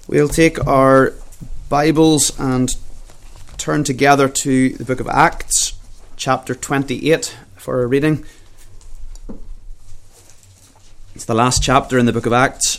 We'll take our Bibles and turn together to the book of Acts, chapter 28 for a reading. It's the last chapter in the book of Acts.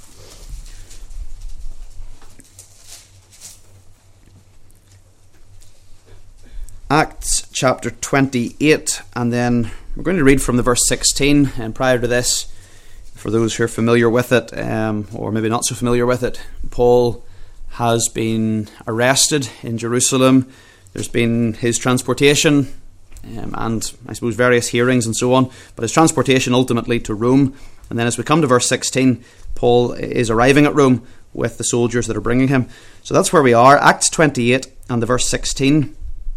Acts chapter 28, and then we're going to read from the verse 16. And prior to this, for those who are familiar with it, or maybe not so familiar with it, Paul has been arrested in Jerusalem. There's been his transportation, and I suppose various hearings and so on, but his transportation ultimately to Rome. And then as we come to verse 16, Paul is arriving at Rome with the soldiers that are bringing him. So that's where we are, Acts 28 and the verse 16.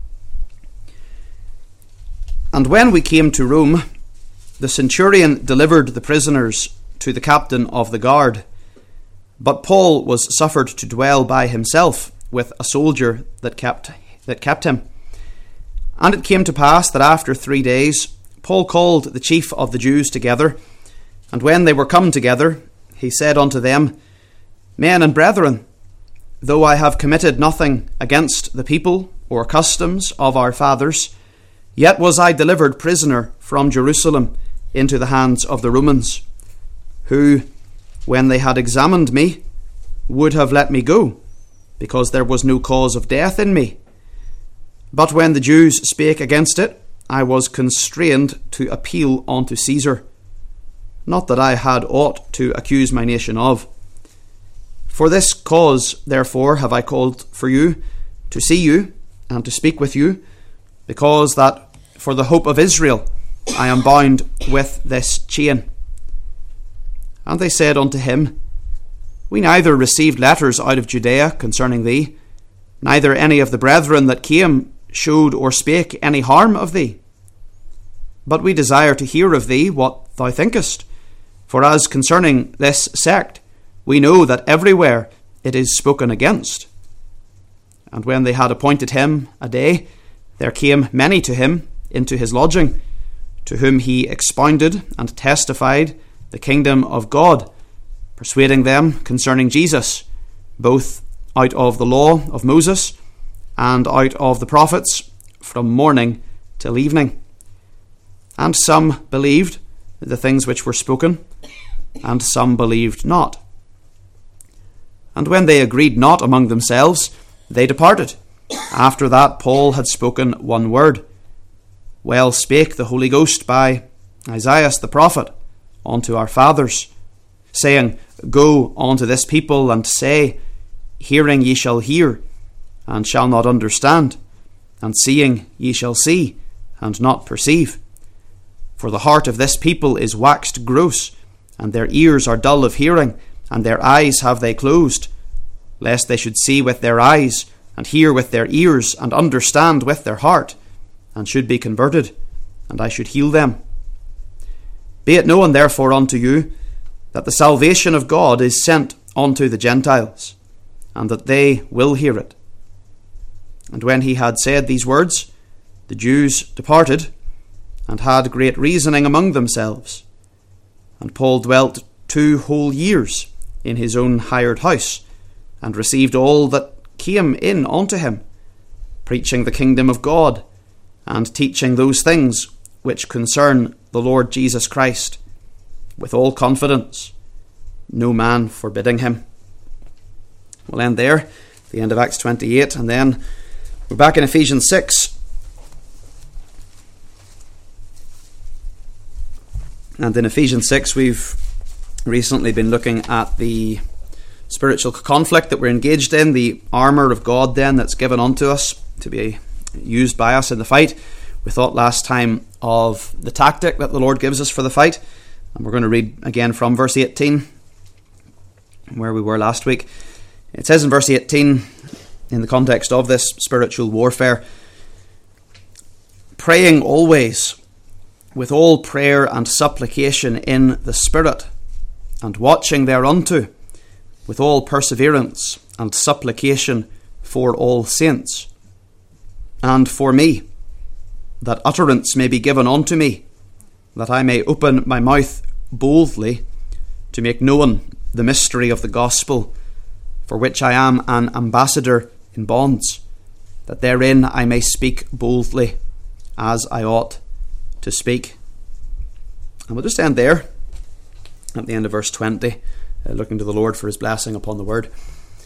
And when we came to Rome, the centurion delivered the prisoners to the captain of the guard. But Paul was suffered to dwell by himself with a soldier that kept him. And it came to pass that after 3 days, Paul called the chief of the Jews together. And when they were come together, he said unto them, Men and brethren, though I have committed nothing against the people or customs of our fathers, yet was I delivered prisoner from Jerusalem into the hands of the Romans, who, when they had examined me, would have let me go, because there was no cause of death in me. But when the Jews spake against it, I was constrained to appeal unto Caesar. Not that I had aught to accuse my nation of. For this cause, therefore, have I called for you, to see you, and to speak with you, because that for the hope of Israel I am bound with this chain. And they said unto him, We neither received letters out of Judea concerning thee, neither any of the brethren that came showed or spake any harm of thee. But we desire to hear of thee what thou thinkest. For as concerning this sect, we know that everywhere it is spoken against. And when they had appointed him a day, there came many to him into his lodging, to whom he expounded and testified the kingdom of God, persuading them concerning Jesus, both out of the law of Moses and out of the prophets, from morning till evening. And some believed the things which were spoken, and some believed not. And when they agreed not among themselves, they departed. After that Paul had spoken one word. Well spake the Holy Ghost by Isaiah the prophet unto our fathers, saying, Go unto this people and say, Hearing ye shall hear, and shall not understand, and seeing ye shall see, and not perceive. For the heart of this people is waxed gross, and their ears are dull of hearing, and their eyes have they closed, lest they should see with their eyes, and hear with their ears, and understand with their heart, and should be converted, and I should heal them. Be it known therefore unto you, that the salvation of God is sent unto the Gentiles, and that they will hear it. And when he had said these words, the Jews departed, and had great reasoning among themselves. And Paul dwelt 2 whole years in his own hired house, and received all that came in unto him, preaching the kingdom of God, and teaching those things which concern the Lord Jesus Christ, with all confidence, no man forbidding him. We'll end there, the end of Acts 28, and then we're back in Ephesians 6. And in Ephesians 6, we've recently been looking at the spiritual conflict that we're engaged in, the armour of God then that's given unto us to be used by us in the fight. We thought last time of the tactic that the Lord gives us for the fight, and we're going to read again from verse 18, where we were last week. It says in verse 18, in the context of this spiritual warfare, praying always with all prayer and supplication in the Spirit, and watching thereunto with all perseverance and supplication for all saints, and for me, that utterance may be given unto me, that I may open my mouth boldly to make known the mystery of the gospel, for which I am an ambassador in bonds, that therein I may speak boldly as I ought to speak. And we'll just end there at the end of verse 20, looking to the Lord for his blessing upon the word.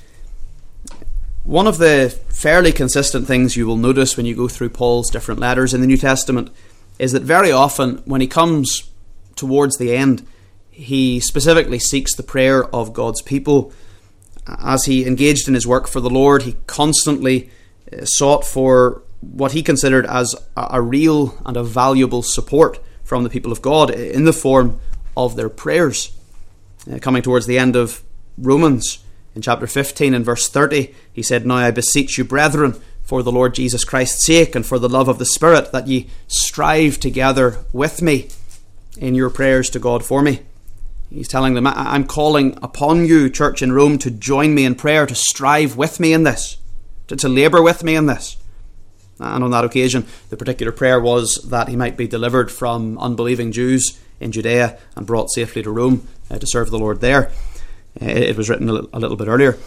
One of the fairly consistent things you will notice when you go through Paul's different letters in the New Testament is that very often when he comes towards the end, he specifically seeks the prayer of God's people. As he engaged in his work for the Lord, he constantly sought for what he considered as a real and a valuable support from the people of God in the form of their prayers. Coming towards the end of Romans, in chapter 15 and verse 30, he said, "Now I beseech you, brethren, for the Lord Jesus Christ's sake and for the love of the Spirit, that ye strive together with me in your prayers to God for me." He's telling them, I'm calling upon you, church in Rome, to join me in prayer, to strive with me in this, to labour with me in this. And on that occasion, the particular prayer was that he might be delivered from unbelieving Jews in Judea and brought safely to Rome to serve the Lord there. It was written a little bit earlier.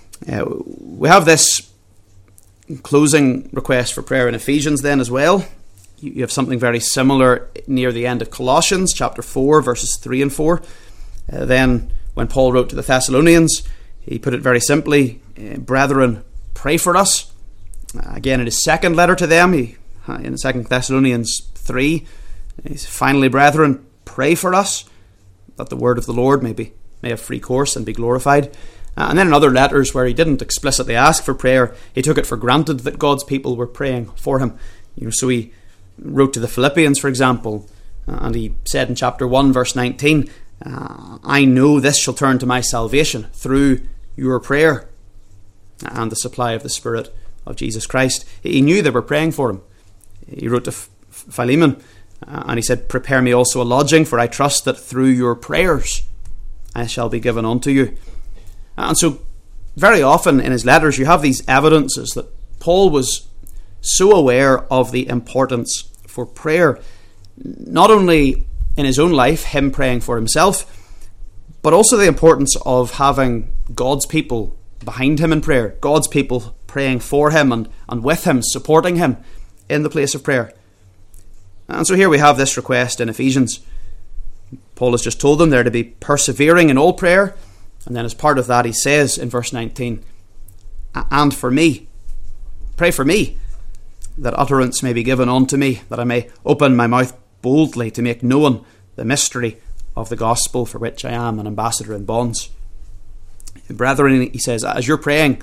We have this closing request for prayer in Ephesians then as well. You have something very similar near the end of Colossians chapter 4 verses 3 and 4. Then when Paul wrote to the Thessalonians, he put it very simply, "Brethren, pray for us." Again, in his second letter to them, in 2 Thessalonians 3, he says, "Finally, brethren, pray for us, that the word of the Lord may have free course and be glorified." And then in other letters where he didn't explicitly ask for prayer, he took it for granted that God's people were praying for him. So he wrote to the Philippians, for example, and he said in chapter 1 verse 19, "I know this shall turn to my salvation through your prayer and the supply of the Spirit of Jesus Christ." He knew they were praying for him. He wrote to Philemon and he said, "Prepare me also a lodging, for I trust that through your prayers I shall be given unto you." And so very often in his letters you have these evidences that Paul was so aware of the importance for prayer, not only in his own life, him praying for himself, but also the importance of having God's people behind him in prayer, God's people praying for him and with him, supporting him in the place of prayer. And so here we have this request in Ephesians. Paul has just told them they're to be persevering in all prayer, and then as part of that he says in verse 19, "And for me, pray for me, that utterance may be given unto me, that I may open my mouth boldly to make known the mystery of the gospel, for which I am an ambassador in bonds." Brethren, he says, as you're praying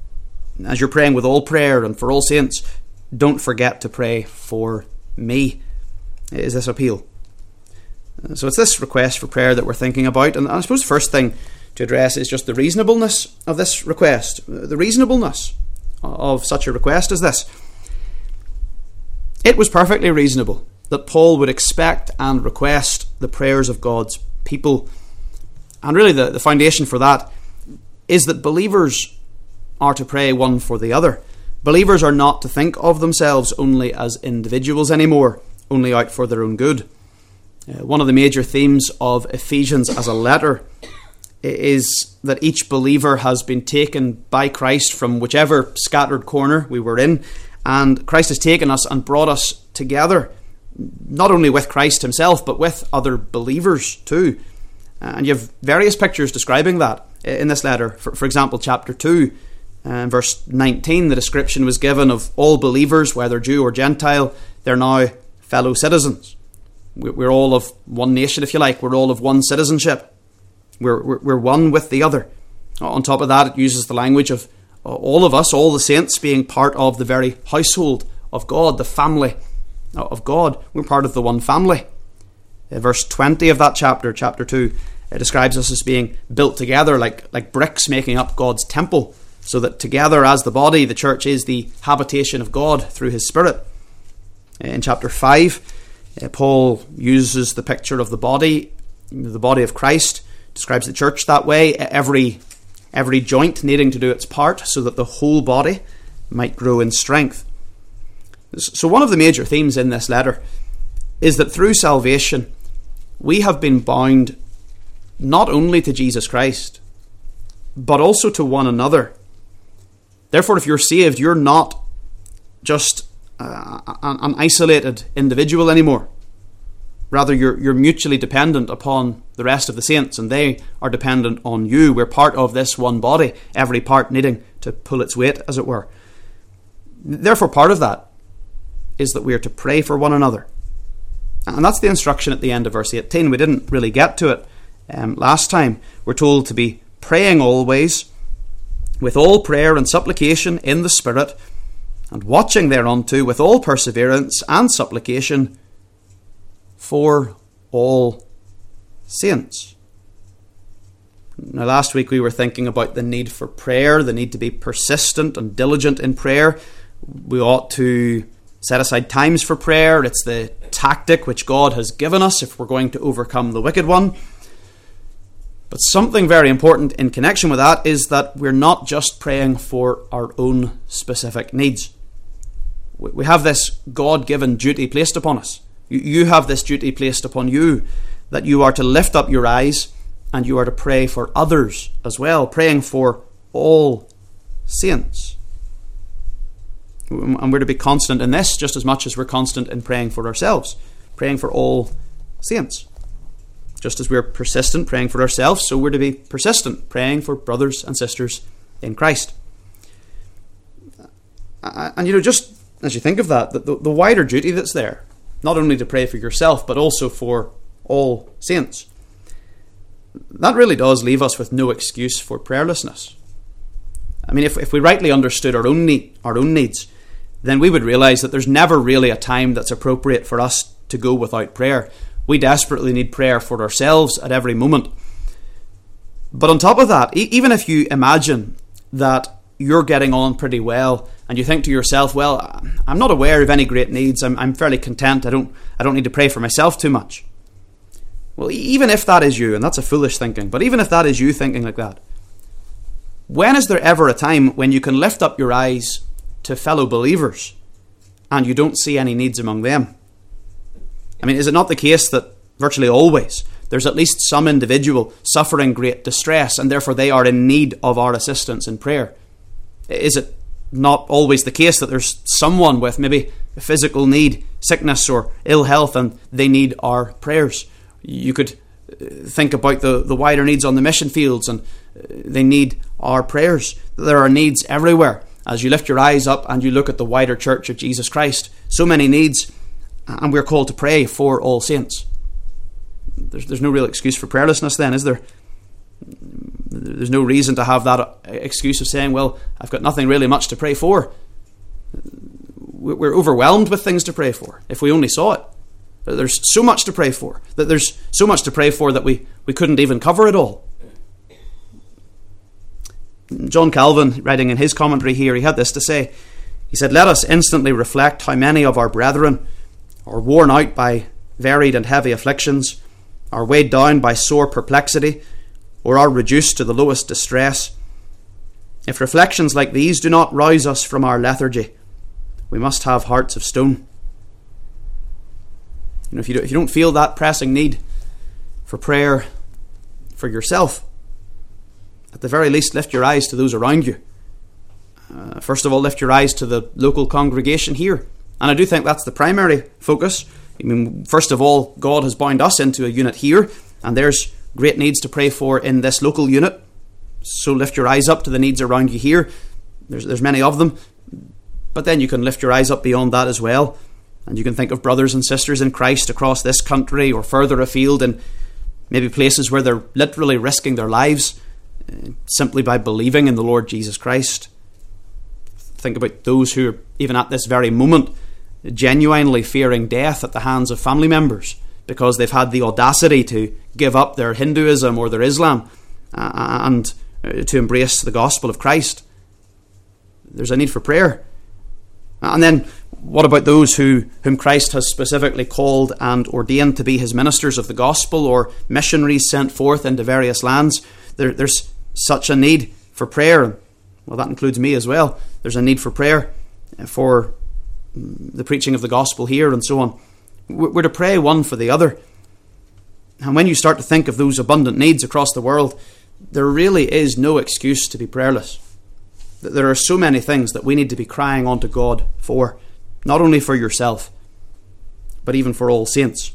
with all prayer and for all saints, don't forget to pray for me, is this appeal. So it's this request for prayer that we're thinking about, and I suppose the first thing to address is just the reasonableness of this request. The reasonableness of such a request as this. It was perfectly reasonable that Paul would expect and request the prayers of God's people. And really the foundation for that is that believers are to pray one for the other. Believers are not to think of themselves only as individuals anymore, only out for their own good. One of the major themes of Ephesians as a letter is that each believer has been taken by Christ from whichever scattered corner we were in, and Christ has taken us and brought us together, not only with Christ himself, but with other believers too. And you have various pictures describing that in this letter. For example, chapter 2, verse 19, the description was given of all believers, whether Jew or Gentile. They're now fellow citizens. We're all of one nation, if you like. We're all of one citizenship. We're one with the other. On top of that, it uses the language of all of us, all the saints, being part of the very household of God, the family of God. We're part of the one family. Verse 20 of that chapter 2, it describes us as being built together like bricks making up God's temple, so that together as the body, the church is the habitation of God through his Spirit. In chapter 5, Paul uses the picture of the body of Christ, describes the church that way, every joint needing to do its part so that the whole body might grow in strength. So one of the major themes in this letter is that through salvation we have been bound not only to Jesus Christ, but also to one another. Therefore, if you're saved, you're not just an isolated individual anymore. Rather, you're mutually dependent upon the rest of the saints, and they are dependent on you. We're part of this one body, every part needing to pull its weight, as it were. Therefore, part of that is that we are to pray for one another. And that's the instruction at the end of verse 18. We didn't really get to it last time. We're told to be praying always, with all prayer and supplication in the Spirit, and watching thereunto with all perseverance and supplication for all saints. Now, last week we were thinking about the need for prayer, the need to be persistent and diligent in prayer. We ought to set aside times for prayer. It's the tactic which God has given us if we're going to overcome the wicked one. But something very important in connection with that is that we're not just praying for our own specific needs. We have this God-given duty placed upon us. You have this duty placed upon you, that you are to lift up your eyes and you are to pray for others as well, praying for all saints. And we're to be constant in this just as much as we're constant in praying for ourselves, praying for all saints. Just as we're persistent praying for ourselves, so we're to be persistent praying for brothers and sisters in Christ. And just as you think of that, the wider duty that's there, not only to pray for yourself, but also for all saints, that really does leave us with no excuse for prayerlessness. I mean, if we rightly understood our own needs, then we would realise that there's never really a time that's appropriate for us to go without prayer. We desperately need prayer for ourselves at every moment. But on top of that, even if you imagine that you're getting on pretty well and you think to yourself, well, I'm not aware of any great needs, I'm fairly content, I don't need to pray for myself too much. Well, even if that is you, and that's a foolish thinking, but even if that is you thinking like that, when is there ever a time when you can lift up your eyes to fellow believers and you don't see any needs among them? I mean, is it not the case that virtually always there's at least some individual suffering great distress and therefore they are in need of our assistance in prayer? Is it not always the case that there's someone with maybe a physical need, sickness or ill health, and they need our prayers? You could think about the wider needs on the mission fields, and they need our prayers. There are needs everywhere. As you lift your eyes up and you look at the wider church of Jesus Christ, so many needs, and we're called to pray for all saints. There's no real excuse for prayerlessness then, is there? There's no reason to have that excuse of saying, well, I've got nothing really much to pray for. We're overwhelmed with things to pray for, if we only saw it. There's so much to pray for, that we couldn't even cover it all. John Calvin, writing in his commentary here, he had this to say. He said, "Let us instantly reflect how many of our brethren are worn out by varied and heavy afflictions, are weighed down by sore perplexity, or are reduced to the lowest distress. If reflections like these do not rouse us from our lethargy, we must have hearts of stone." If you don't feel that pressing need for prayer for yourself, at the very least, lift your eyes to those around you. First of all, lift your eyes to the local congregation here. And I do think that's the primary focus. I mean, first of all, God has bound us into a unit here, and there's great needs to pray for in this local unit. So lift your eyes up to the needs around you here. There's many of them. But then you can lift your eyes up beyond that as well. And you can think of brothers and sisters in Christ across this country or further afield in maybe places where they're literally risking their lives simply by believing in the Lord Jesus Christ. Think about those who are, even at this very moment, genuinely fearing death at the hands of family members because they've had the audacity to give up their Hinduism or their Islam and to embrace the gospel of Christ. There's a need for prayer. And then what about those whom Christ has specifically called and ordained to be his ministers of the gospel or missionaries sent forth into various lands? There's such a need for prayer. Well, that includes me as well. There's a need for prayer for the preaching of the gospel here and so on. We're to pray one for the other. And when you start to think of those abundant needs across the world, there really is no excuse to be prayerless. There are so many things that we need to be crying unto God for, not only for yourself, but even for all saints.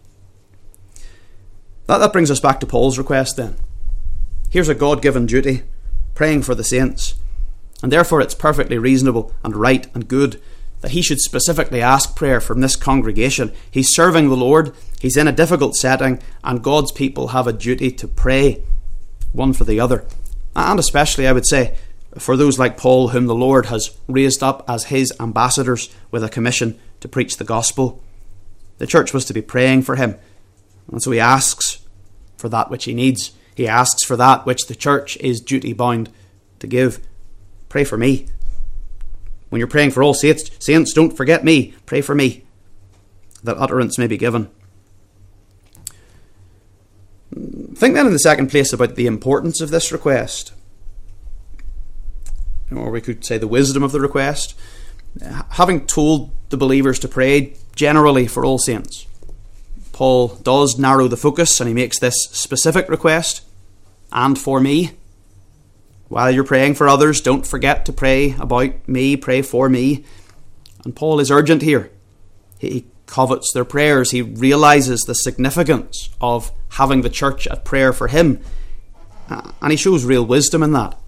That brings us back to Paul's request then. Here's a God-given duty, praying for the saints, and therefore it's perfectly reasonable and right and good that he should specifically ask prayer from this congregation. He's serving the Lord, he's in a difficult setting, and God's people have a duty to pray one for the other. And especially, I would say, for those like Paul whom the Lord has raised up as his ambassadors with a commission to preach the gospel. The church was to be praying for him, and so he asks for that which he needs. He asks for that which the church is duty bound to give. Pray for me. When you're praying for all saints, don't forget me. Pray for me, that utterance may be given. Think then in the second place about the importance of this request. Or we could say the wisdom of the request. Having told the believers to pray generally for all saints, Paul does narrow the focus and he makes this specific request, and for me. While you're praying for others, don't forget to pray about me, pray for me. And Paul is urgent here. He covets their prayers. He realises the significance of having the church at prayer for him. And he shows real wisdom in that.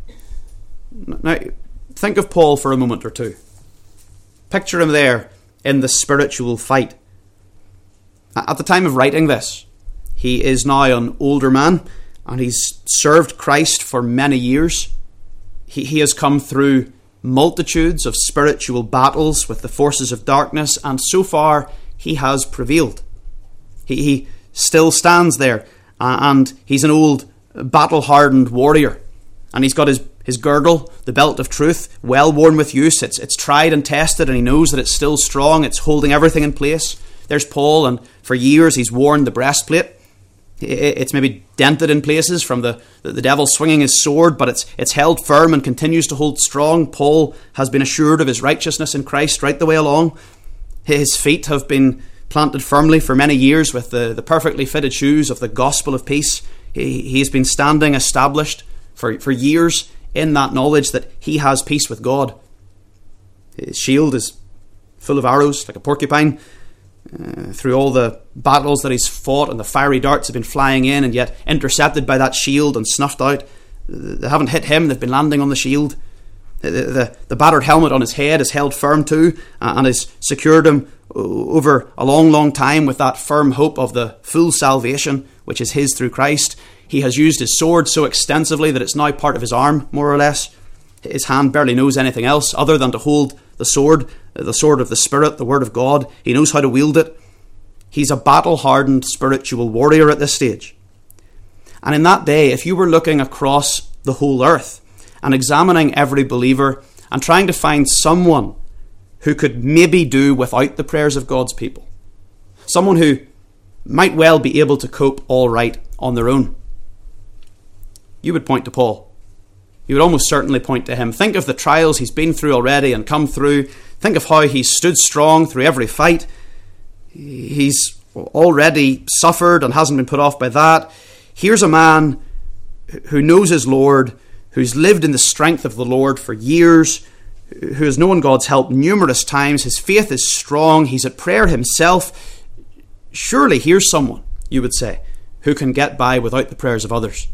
Now, think of Paul for a moment or two. Picture him there in the spiritual fight. At the time of writing this, he is now an older man, and he's served Christ for many years. He has come through multitudes of spiritual battles with the forces of darkness, and so far he has prevailed. He still stands there, and he's an old battle-hardened warrior. And he's got his girdle, the belt of truth, well worn with use. It's tried and tested, and he knows that it's still strong. It's holding everything in place. There's Paul, and for years he's worn the breastplate. It's maybe dented in places from the devil swinging his sword, but it's held firm and continues to hold strong. Paul has been assured of his righteousness in Christ right the way along. His feet have been planted firmly for many years with the perfectly fitted shoes of the gospel of peace. He's been standing established for years in that knowledge that he has peace with God. His shield is full of arrows like a porcupine. Through all the battles that he's fought, and the fiery darts have been flying in and yet intercepted by that shield and snuffed out. They haven't hit him, they've been landing on the shield. The battered helmet on his head is held firm too, and has secured him over a long, long time with that firm hope of the full salvation which is his through Christ. He has used his sword so extensively that it's now part of his arm, more or less. His hand barely knows anything else other than to hold the sword of the Spirit, the Word of God. He knows how to wield it. He's a battle-hardened spiritual warrior at this stage. And in that day, if you were looking across the whole earth and examining every believer and trying to find someone who could maybe do without the prayers of God's people, someone who might well be able to cope all right on their own, you would point to Paul. You would almost certainly point to him. Think of the trials he's been through already and come through. Think of how he's stood strong through every fight. He's already suffered and hasn't been put off by that. Here's a man who knows his Lord, who's lived in the strength of the Lord for years, who has known God's help numerous times. His faith is strong. He's at prayer himself. Surely here's someone, you would say, who can get by without the prayers of others.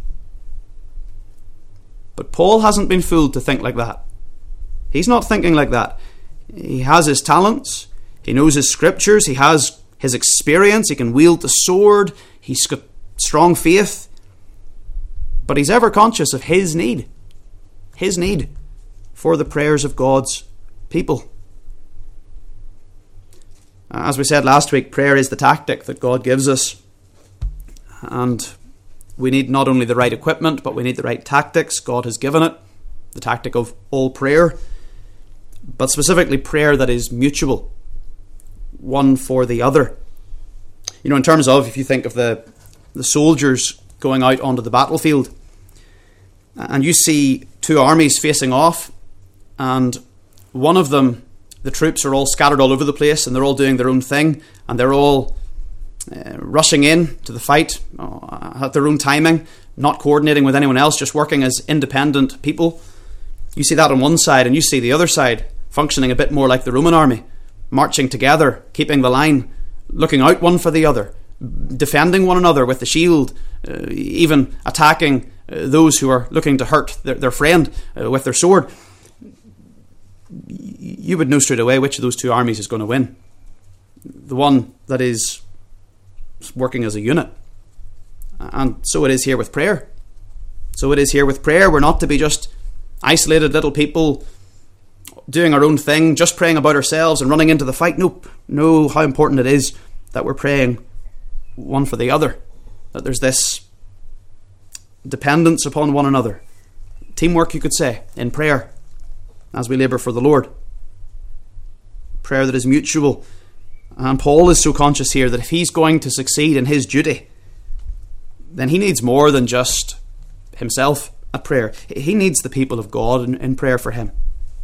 But Paul hasn't been fooled to think like that. He's not thinking like that. He has his talents. He knows his scriptures. He has his experience. He can wield the sword. He's got strong faith. But he's ever conscious of his need for the prayers of God's people. As we said last week, prayer is the tactic that God gives us. And we need not only the right equipment, but we need the right tactics. God has given it, the tactic of all prayer, but specifically prayer that is mutual, one for the other. You know, in terms of, if you think of the soldiers going out onto the battlefield, and you see two armies facing off, and one of them, the troops are all scattered all over the place, and they're all doing their own thing, and they're all rushing in to the fight at their own timing. not coordinating with anyone else, just working as independent people. You see that on one side, and you see the other side functioning a bit more like the Roman army, marching together, keeping the line, looking out one for the other, defending one another with the shield, even attacking those who are looking to hurt their friend with their sword. You would know straight away which of those two armies is going to win. The one that is working as a unit. And so it is here with prayer. So it is here with prayer. We're not to be just isolated little people doing our own thing, just praying about ourselves and running into the fight. Nope. Know how important it is that we're praying one for the other. That there's this dependence upon one another. Teamwork, you could say, in prayer as we labour for the Lord. Prayer that is mutual. And Paul is so conscious here that if he's going to succeed in his duty, then he needs more than just himself at prayer. He needs the people of God in prayer for him.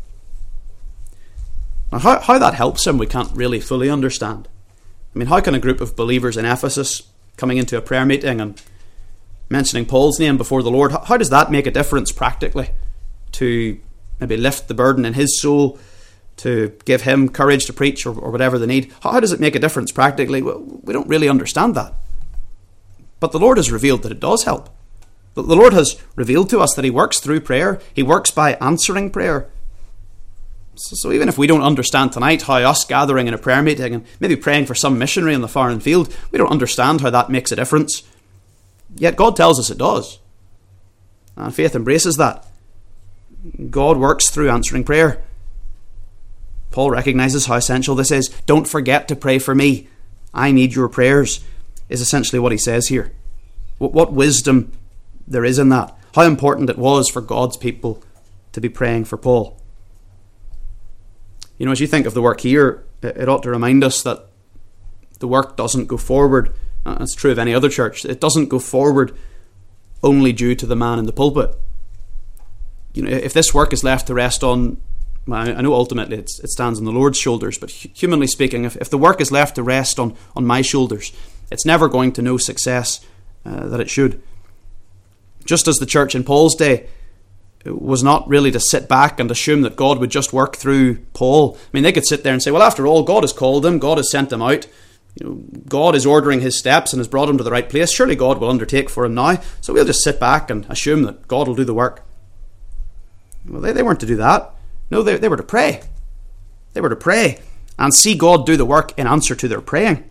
Now, how that helps him, we can't really fully understand. I mean, how can a group of believers in Ephesus coming into a prayer meeting and mentioning Paul's name before the Lord, how does that make a difference practically to maybe lift the burden in his soul, to give him courage to preach or whatever they need? How does it make a difference practically? Well, we don't really understand that. But the Lord has revealed that it does help. The Lord has revealed to us that he works through prayer. He works by answering prayer. So even if we don't understand tonight how us gathering in a prayer meeting and maybe praying for some missionary in the foreign field, we don't understand how that makes a difference. Yet God tells us it does. And faith embraces that. God works through answering prayer. Paul recognises how essential this is. Don't forget to pray for me. I need your prayers, is essentially what he says here. What wisdom there is in that. How important it was for God's people to be praying for Paul. You know, as you think of the work here, it ought to remind us that the work doesn't go forward. It's true of any other church. It doesn't go forward only due to the man in the pulpit. You know, if this work is left to rest on, well, I know ultimately it stands on the Lord's shoulders, but humanly speaking, if the work is left to rest on my shoulders, it's never going to know success that it should. Just as the church in Paul's day was not really to sit back and assume that God would just work through Paul. I mean, they could sit there and say, well, after all, God has called him, God has sent him out. You know, God is ordering his steps and has brought him to the right place. Surely God will undertake for him now. So we'll just sit back and assume that God will do the work. Well, they weren't to do that. No, they were to pray. They were to pray and see God do the work in answer to their praying.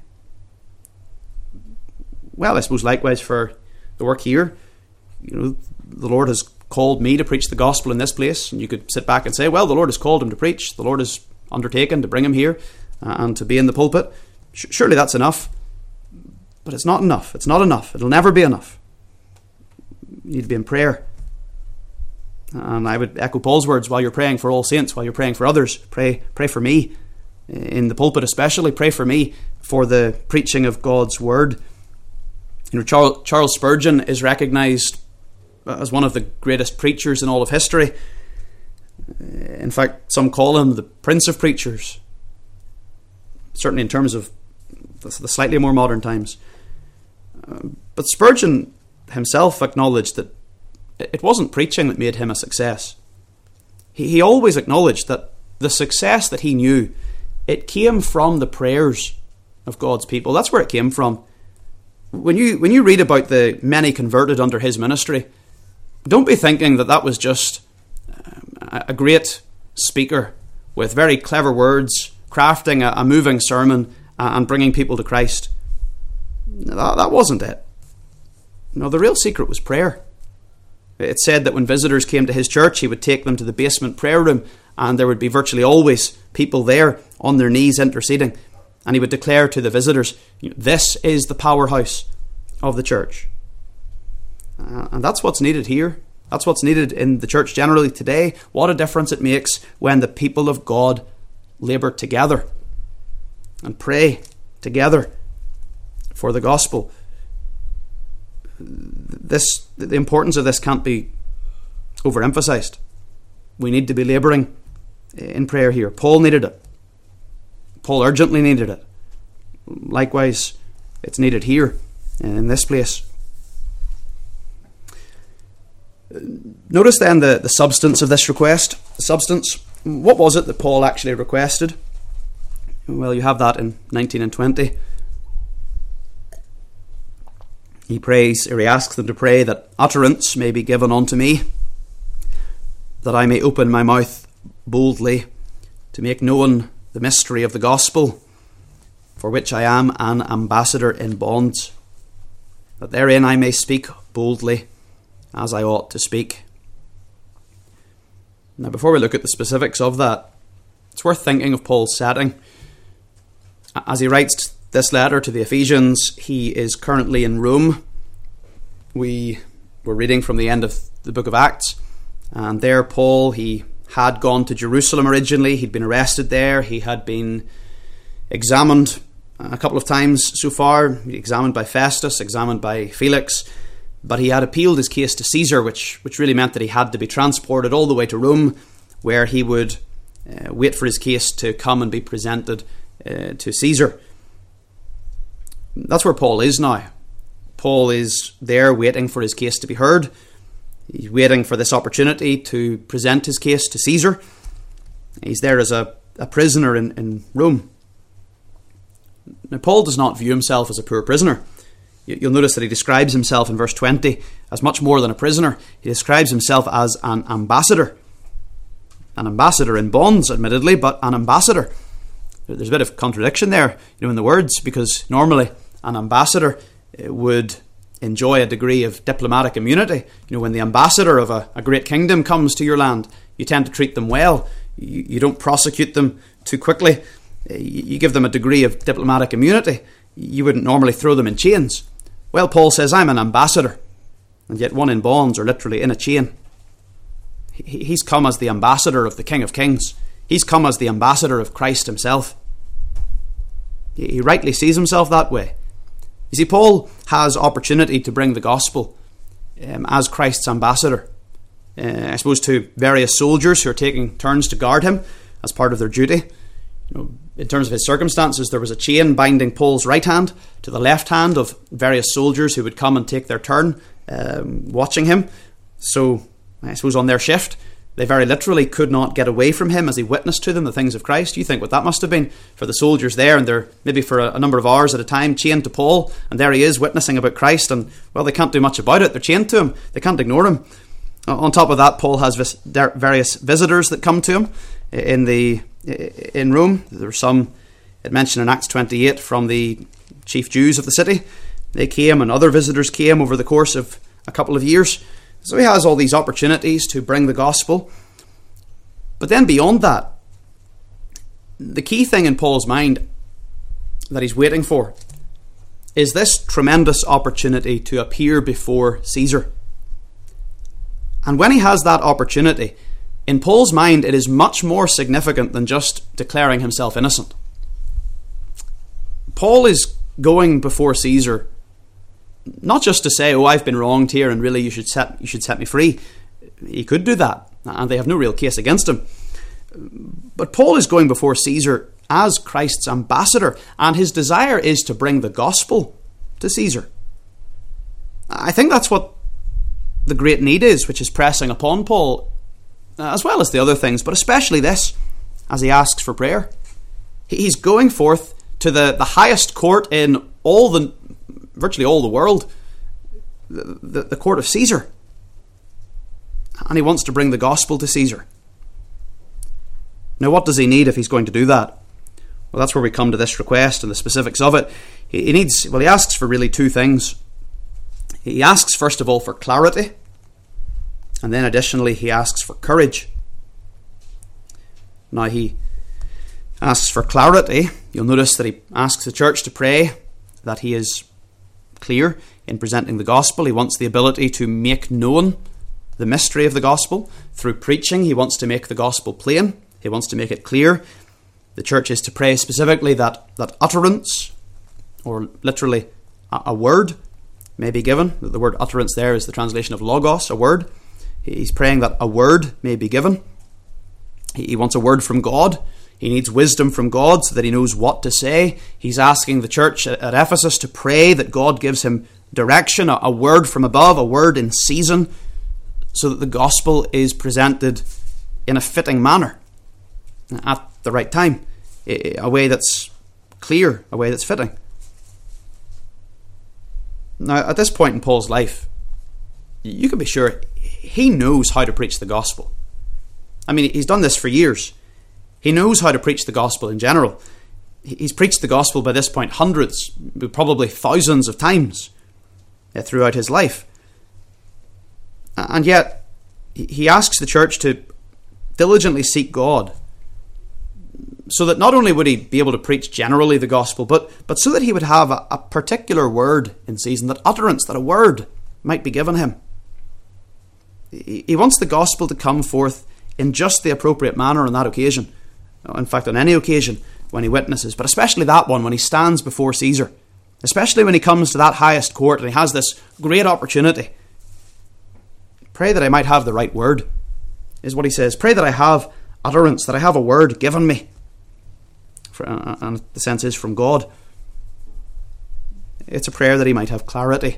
Well, I suppose likewise for the work here. You know, the Lord has called me to preach the gospel in this place, and you could sit back and say, well, the Lord has called him to preach. The Lord has undertaken to bring him here and to be in the pulpit. Surely that's enough. But it's not enough. It's not enough. It'll never be enough. You need to be in prayer. And I would echo Paul's words, while you're praying for all saints, while you're praying for others, pray for me. In the pulpit especially, pray for me for the preaching of God's word. You know, Charles Spurgeon is recognised as one of the greatest preachers in all of history. In fact, some call him the Prince of Preachers. Certainly in terms of the slightly more modern times. But Spurgeon himself acknowledged that it wasn't preaching that made him a success. He always acknowledged that the success that he knew, it came from the prayers of God's people. That's where it came from. When you read about the many converted under his ministry, don't be thinking that was just a great speaker with very clever words, crafting a moving sermon and bringing people to Christ. That wasn't it. No, the real secret was prayer. It said that when visitors came to his church, he would take them to the basement prayer room, and there would be virtually always people there on their knees interceding. And he would declare to the visitors, this is the powerhouse of the church. And that's what's needed here. That's what's needed in the church generally today. What a difference it makes when the people of God labour together and pray together for the gospel. The importance of this can't be overemphasized. We need to be labouring in prayer here. Paul needed it. Paul urgently needed it. Likewise, it's needed here in this place. Notice then the substance of this request. The substance. What was it that Paul actually requested? Well, you have that in 19 and 20. He asks them to pray that utterance may be given unto me, that I may open my mouth boldly to make known the mystery of the gospel, for which I am an ambassador in bonds, that therein I may speak boldly as I ought to speak. Now, before we look at the specifics of that, it's worth thinking of Paul's setting. As he writes this letter to the Ephesians, he is currently in Rome. We were reading from the end of the book of Acts, and there Paul, he had gone to Jerusalem originally. He'd been arrested there. He had been examined a couple of times so far, examined by Festus, examined by Felix, but he had appealed his case to Caesar, which really meant that he had to be transported all the way to Rome, where he would wait for his case to come and be presented to Caesar. That's where Paul is now. Paul is there waiting for his case to be heard. He's waiting for this opportunity to present his case to Caesar. He's there as a prisoner in Rome. Now, Paul does not view himself as a poor prisoner. You'll notice that he describes himself in verse 20 as much more than a prisoner. He describes himself as an ambassador. An ambassador in bonds, admittedly, but an ambassador. There's a bit of contradiction there, in the words, because normally an ambassador would enjoy a degree of diplomatic immunity. When the ambassador of a great kingdom comes to your land, you tend to treat them well. You don't prosecute them too quickly. You give them a degree of diplomatic immunity. You wouldn't normally throw them in chains. Well, Paul says, I'm an ambassador, and yet one in bonds or literally in a chain. He's come as the ambassador of the King of Kings. He's come as the ambassador of Christ himself. He rightly sees himself that way. You see, Paul has opportunity to bring the gospel as Christ's ambassador, I suppose, to various soldiers who are taking turns to guard him as part of their duty. In terms of his circumstances, there was a chain binding Paul's right hand to the left hand of various soldiers who would come and take their turn watching him. So, I suppose on their shift, they very literally could not get away from him as he witnessed to them the things of Christ. You think what that must have been for the soldiers there, and they're maybe for a number of hours at a time chained to Paul, and there he is witnessing about Christ, and well, they can't do much about it. They're chained to him. They can't ignore him. On top of that, Paul has various visitors that come to him in Rome. There were some, it mentioned in Acts 28, from the chief Jews of the city. They came, and other visitors came over the course of a couple of years. So he has all these opportunities to bring the gospel. But then beyond that, the key thing in Paul's mind that he's waiting for is this tremendous opportunity to appear before Caesar. And when he has that opportunity, in Paul's mind, it is much more significant than just declaring himself innocent. Paul is going before Caesar not just to say, I've been wronged here and really you should set me free. He could do that, and they have no real case against him. But Paul is going before Caesar as Christ's ambassador, and his desire is to bring the gospel to Caesar. I think that's what the great need is, which is pressing upon Paul, as well as the other things, but especially this, as he asks for prayer. He's going forth to the highest court in virtually all the world, the court of Caesar. And he wants to bring the gospel to Caesar. Now, what does he need if he's going to do that? Well, that's where we come to this request and the specifics of it. He asks for really two things. He asks, first of all, for clarity, and then additionally, he asks for courage. Now, he asks for clarity. You'll notice that he asks the church to pray that he is clear in presenting the gospel. He wants the ability to make known the mystery of the gospel. Through preaching, he wants to make the gospel plain. He wants to make it clear. The church is to pray specifically that utterance, or literally a word, may be given. The word utterance there is the translation of logos, a word. He's praying that a word may be given. He wants a word from God. He needs wisdom from God so that he knows what to say. He's asking the church at Ephesus to pray that God gives him direction, a word from above, a word in season, so that the gospel is presented in a fitting manner at the right time, a way that's clear, a way that's fitting. Now, at this point in Paul's life, you can be sure he knows how to preach the gospel. I mean, he's done this for years. He knows how to preach the gospel in general. He's preached the gospel by this point hundreds, probably thousands of times throughout his life. And yet, he asks the church to diligently seek God, so that not only would he be able to preach generally the gospel, but so that he would have a particular word in season, that utterance, that a word might be given him. He wants the gospel to come forth in just the appropriate manner on that occasion. In fact, on any occasion when he witnesses, but especially that one when he stands before Caesar, especially when he comes to that highest court and he has this great opportunity. Pray that I might have the right word, is what he says. Pray that I have utterance, that I have a word given me. And the sense is from God. It's a prayer that he might have clarity.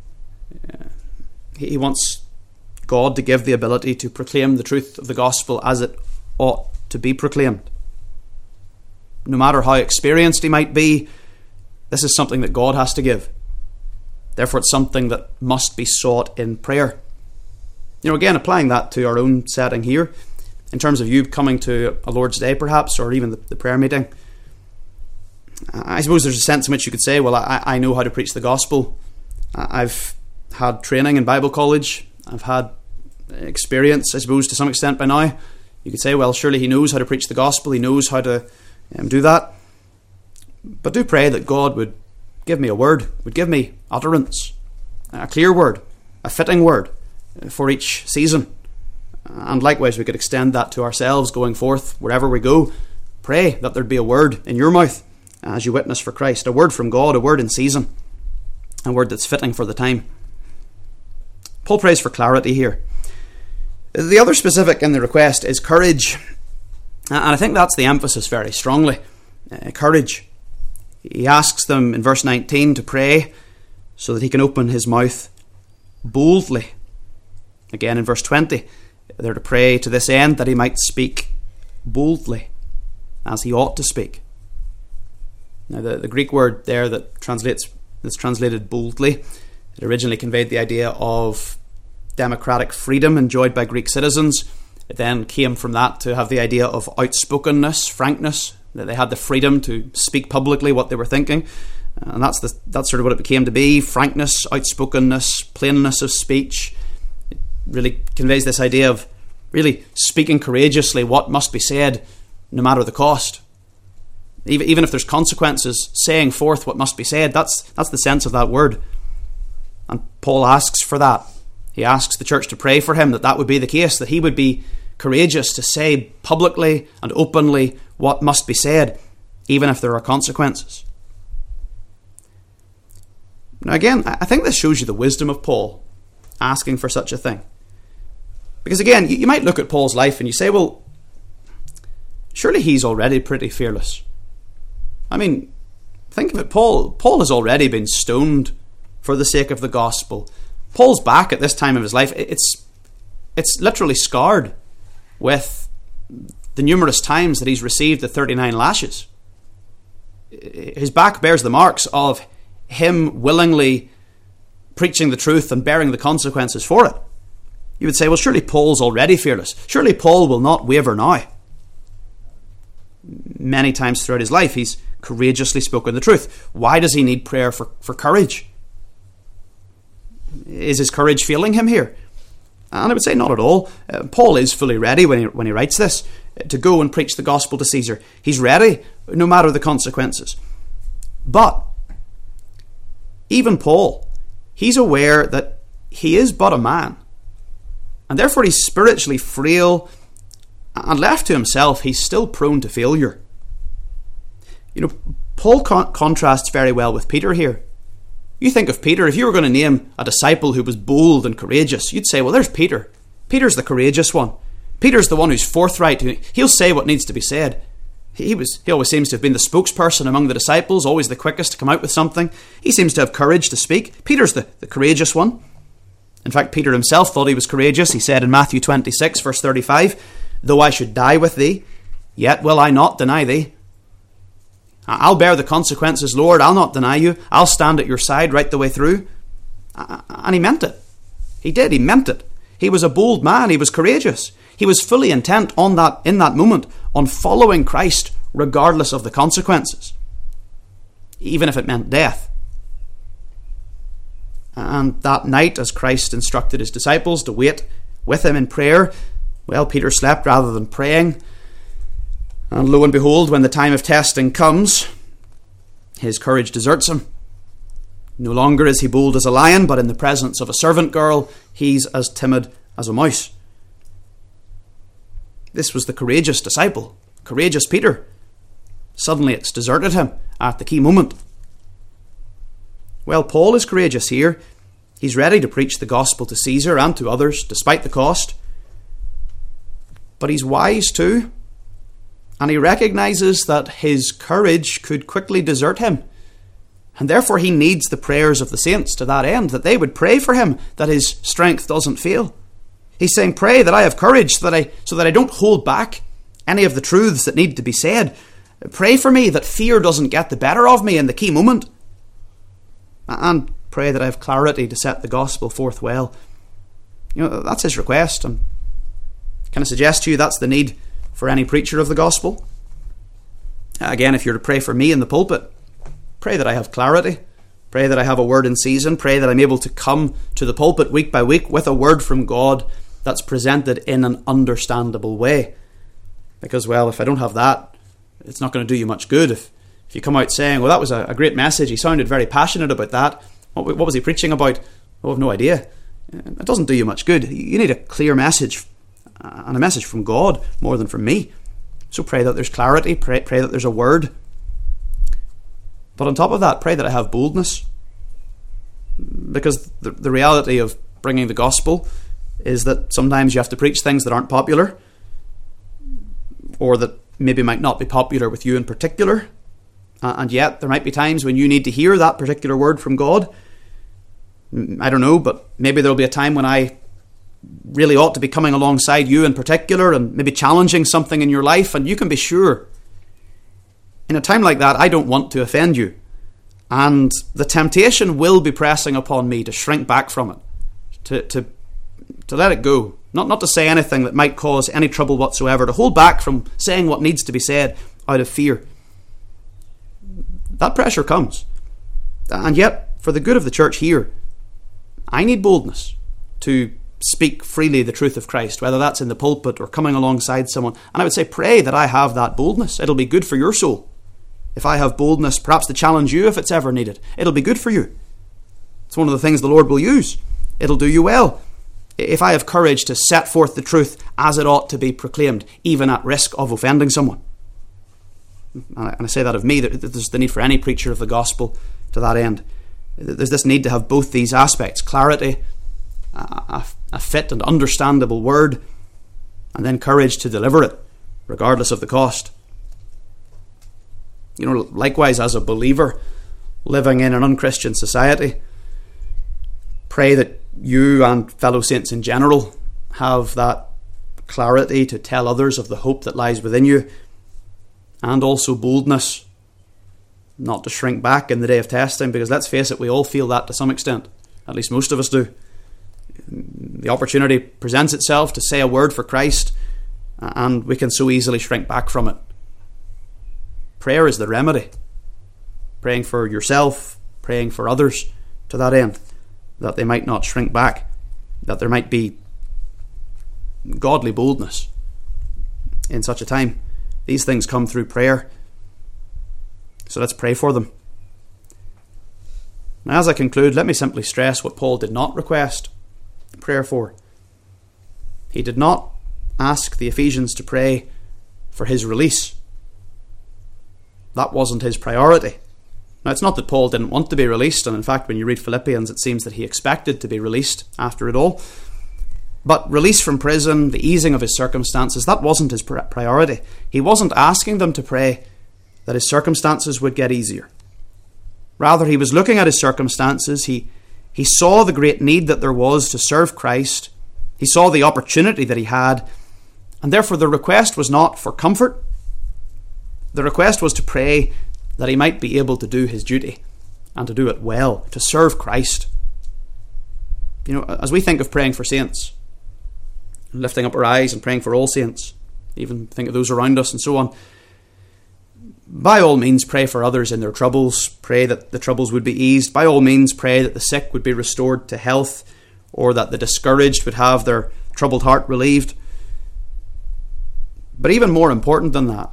He wants God to give the ability to proclaim the truth of the gospel as it ought to be proclaimed. No matter how experienced he might be, this is something that God has to give. Therefore, it's something that must be sought in prayer. Again, applying that to our own setting here, in terms of you coming to a Lord's Day perhaps, or even the prayer meeting, I suppose there's a sense in which you could say, well, I know how to preach the gospel. I've had training in Bible college. I've had experience, I suppose, to some extent by now. You could say, well, surely he knows how to preach the gospel. He knows how to do that. But do pray that God would give me a word, would give me utterance, a clear word, a fitting word for each season. And likewise, we could extend that to ourselves going forth wherever we go. Pray that there'd be a word in your mouth as you witness for Christ, a word from God, a word in season, a word that's fitting for the time. Paul prays for clarity here. The other specific in the request is courage, and I think that's the emphasis very strongly. Courage. He asks them in verse 19 to pray so that he can open his mouth boldly. Again in verse 20, they're to pray to this end that he might speak boldly as he ought to speak. Now the Greek word there that's translated boldly, it originally conveyed the idea of democratic freedom enjoyed by Greek citizens. It then came from that to have the idea of outspokenness, frankness, that they had the freedom to speak publicly what they were thinking. And that's sort of what it became to be: frankness, outspokenness, plainness of speech. It really conveys this idea of really speaking courageously what must be said, no matter the cost. Even if there's consequences, saying forth what must be said. That's the sense of that word. And Paul asks for that. He asks the church to pray for him that would be the case, that he would be courageous to say publicly and openly what must be said, even if there are consequences. Now again, I think this shows you the wisdom of Paul asking for such a thing. Because again, you might look at Paul's life and you say, well, surely he's already pretty fearless. I mean, think of it, Paul has already been stoned for the sake of the gospel. Paul's back at this time of his life. It's literally scarred with the numerous times that he's received the 39 lashes. His back bears the marks of him willingly preaching the truth and bearing the consequences for it. You would say, well, surely Paul's already fearless. Surely Paul will not waver now. Many times throughout his life, he's courageously spoken the truth. Why does he need prayer for courage? Is his courage failing him here? And I would say not at all. Paul is fully ready when he writes this to go and preach the gospel to Caesar. He's ready no matter the consequences. But even Paul, he's aware that he is but a man, and therefore he's spiritually frail, and left to himself, he's still prone to failure. Paul contrasts very well with Peter here. You think of Peter, if you were going to name a disciple who was bold and courageous, you'd say, well, there's Peter. Peter's the courageous one. Peter's the one who's forthright. He'll say what needs to be said. He always seems to have been the spokesperson among the disciples, always the quickest to come out with something. He seems to have courage to speak. Peter's the courageous one. In fact, Peter himself thought he was courageous. He said in Matthew 26, verse 35, "Though I should die with thee, yet will I not deny thee." I'll bear the consequences, Lord. I'll not deny you. I'll stand at your side right the way through. And he meant it. He did. He meant it. He was a bold man. He was courageous. He was fully intent on that, in that moment, on following Christ regardless of the consequences, even if it meant death. And that night, as Christ instructed his disciples to wait with him in prayer, well, Peter slept rather than praying. And lo and behold, when the time of testing comes, his courage deserts him. No longer is he bold as a lion, but in the presence of a servant girl, he's as timid as a mouse. This was the courageous disciple, courageous Peter. Suddenly it's deserted him at the key moment. Well, Paul is courageous here. He's ready to preach the gospel to Caesar and to others, despite the cost. But he's wise too. And he recognizes that his courage could quickly desert him. And therefore he needs the prayers of the saints to that end, that they would pray for him, that his strength doesn't fail. He's saying, pray that I have courage so that I don't hold back any of the truths that need to be said. Pray for me that fear doesn't get the better of me in the key moment. And pray that I have clarity to set the gospel forth well. That's his request. And can I suggest to you that's the need for any preacher of the gospel? Again, if you're to pray for me in the pulpit, pray that I have clarity. Pray that I have a word in season. Pray that I'm able to come to the pulpit week by week with a word from God that's presented in an understandable way. Because, well, if I don't have that, it's not going to do you much good. If you come out saying, well, that was a great message, he sounded very passionate about that. What was he preaching about? Oh, I have no idea. It doesn't do you much good. You need a clear message, and a message from God more than from me. So pray that there's clarity. Pray that there's a word. But on top of that, pray that I have boldness. Because the reality of bringing the gospel is that sometimes you have to preach things that aren't popular, or that maybe might not be popular with you in particular. And yet there might be times when you need to hear that particular word from God. I don't know, but maybe there'll be a time when I really ought to be coming alongside you in particular and maybe challenging something in your life. And you can be sure, in a time like that, I don't want to offend you. And the temptation will be pressing upon me to shrink back from it, to let it go. Not to say anything that might cause any trouble whatsoever, to hold back from saying what needs to be said out of fear. That pressure comes. And yet, for the good of the church here, I need boldness to speak freely the truth of Christ, whether that's in the pulpit or coming alongside someone. And I would say, pray that I have that boldness. It'll be good for your soul. If I have boldness, perhaps to challenge you if it's ever needed, it'll be good for you. It's one of the things the Lord will use. It'll do you well. If I have courage to set forth the truth as it ought to be proclaimed, even at risk of offending someone. And I say that of me, that there's the need for any preacher of the gospel to that end. There's this need to have both these aspects: clarity, a fit and understandable word, and then courage to deliver it, regardless of the cost. Likewise, as a believer living in an unchristian society, pray that you and fellow saints in general have that clarity to tell others of the hope that lies within you, and also boldness not to shrink back in the day of testing, because let's face it, we all feel that to some extent. At least most of us do. The opportunity presents itself to say a word for Christ, and we can so easily shrink back from it. Prayer is the remedy. Praying for yourself, praying for others to that end, that they might not shrink back, that there might be godly boldness in such a time. These things come through prayer. So let's pray for them. Now, as I conclude, let me simply stress what Paul did not request prayer for. He did not ask the Ephesians to pray for his release. That wasn't his priority. Now, it's not that Paul didn't want to be released, and in fact, when you read Philippians, it seems that he expected to be released after it all. But release from prison, the easing of his circumstances, that wasn't his priority. He wasn't asking them to pray that his circumstances would get easier. Rather, he was looking at his circumstances. He He saw the great need that there was to serve Christ. He saw the opportunity that he had. And therefore the request was not for comfort. The request was to pray that he might be able to do his duty and to do it well, to serve Christ. You know, as we think of praying for saints, lifting up our eyes and praying for all saints, even think of those around us and so on, by all means pray for others in their troubles. Pray that the troubles would be eased. By all means pray that the sick would be restored to health, or that the discouraged would have their troubled heart relieved. But even more important than that,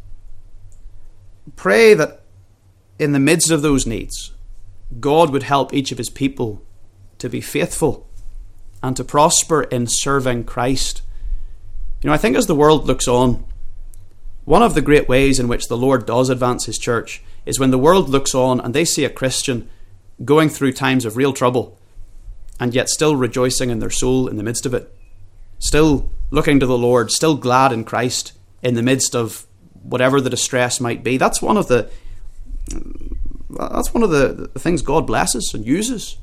pray that in the midst of those needs, God would help each of his people to be faithful and to prosper in serving Christ. You know, I think as the world looks on, one of the great ways in which the Lord does advance his church is when the world looks on and they see a Christian going through times of real trouble and yet still rejoicing in their soul in the midst of it, still looking to the Lord, still glad in Christ in the midst of whatever the distress might be. That's one of the things God blesses and uses.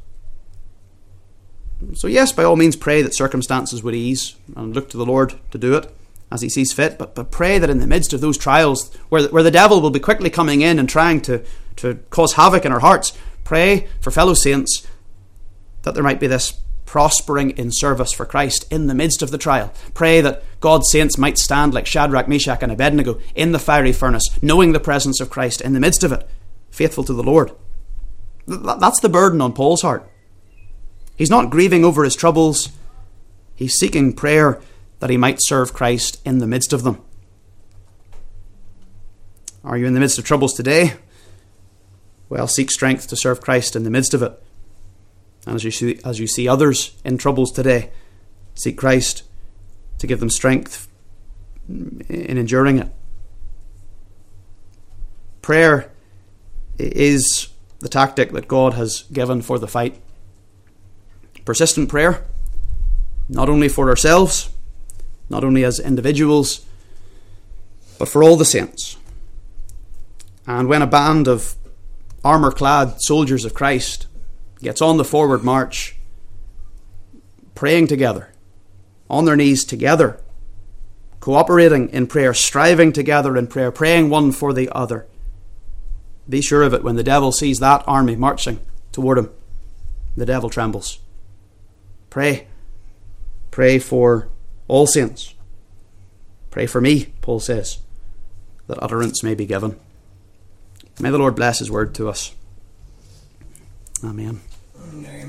So yes, by all means pray that circumstances would ease and look to the Lord to do it as he sees fit, but pray that in the midst of those trials where the devil will be quickly coming in and trying to cause havoc in our hearts, pray for fellow saints that there might be this prospering in service for Christ in the midst of the trial. Pray that God's saints might stand like Shadrach, Meshach and Abednego in the fiery furnace, knowing the presence of Christ in the midst of it, faithful to the Lord. That's the burden on Paul's heart. He's not grieving over his troubles. He's seeking prayer that he might serve Christ in the midst of them. Are you in the midst of troubles today? Well, seek strength to serve Christ in the midst of it. And as you see others in troubles today, seek Christ to give them strength in enduring it. Prayer is the tactic that God has given for the fight. Persistent prayer, not only for ourselves, not only as individuals, but for all the saints. And when a band of armour-clad soldiers of Christ gets on the forward march, praying together, on their knees together, cooperating in prayer, striving together in prayer, praying one for the other, be sure of it, when the devil sees that army marching toward him, the devil trembles. Pray. Pray for all saints. Pray for me, Paul says, that utterance may be given. May the Lord bless his word to us. Amen.